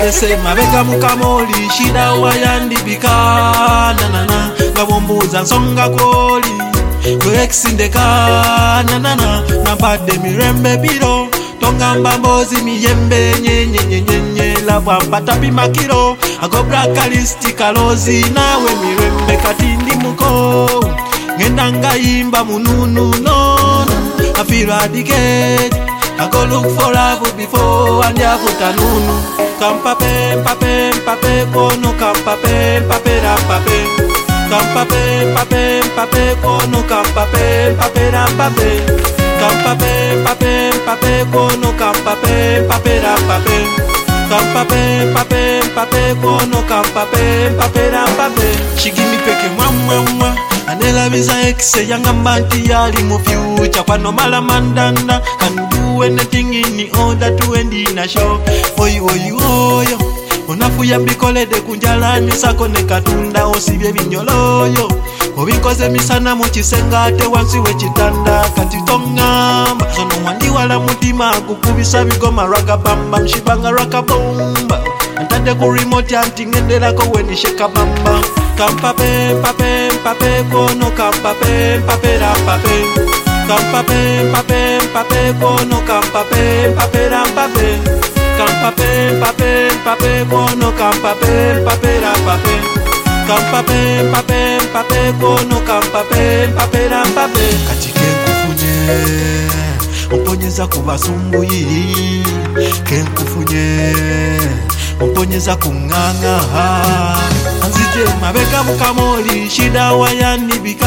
Nzese mabega mukamoli shida wayandibika nanana ngabombuza nsonga koli kwexindeka nanana nabade mirembe biro tongamba mbozi miyembe nyenyenyenyenye labwa mpatapi makiro agobra kalisti kalozi nawe mirembe katindi muko ngenda ngaimba mununu no I feel radicate I go look for love before and ya futanunu kampape pape pape kono kampape pape rampape kampape pape pape kono kampape pape rampape kampape pape pape kono kampape pape rampape kampape pape pape kono kampape pape rampape shigimi peke mwa anela biza exe yanga mbanti yali mu future kwa no mala mandanda can do anything in order to end in a show oyo onafuya mbikole de kunjalani sako ne katunda osibye binyoloyo obikoze misana mu kisenga te wansi we kitanda kati tongamba sono wandi wala mutima kukubisa bigoma raka bamba mshibanga raka bomba antade ku remote antingendera ko weni sheka bamba kampape pape pape kono kampape pape rampape kampape pape pape kono kampape pape rampape kampape pape pape kono kampape pape rampape kampape pape pape kono kampape pape rampape katike kufunye umponyeza kubasumbuyi kenkufunye umponyeza kunganga Anzije mabeka mukamoli shida wayandibika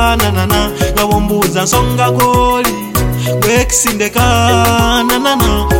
nanana ngabombuza nsonga koli kwexindeka nanana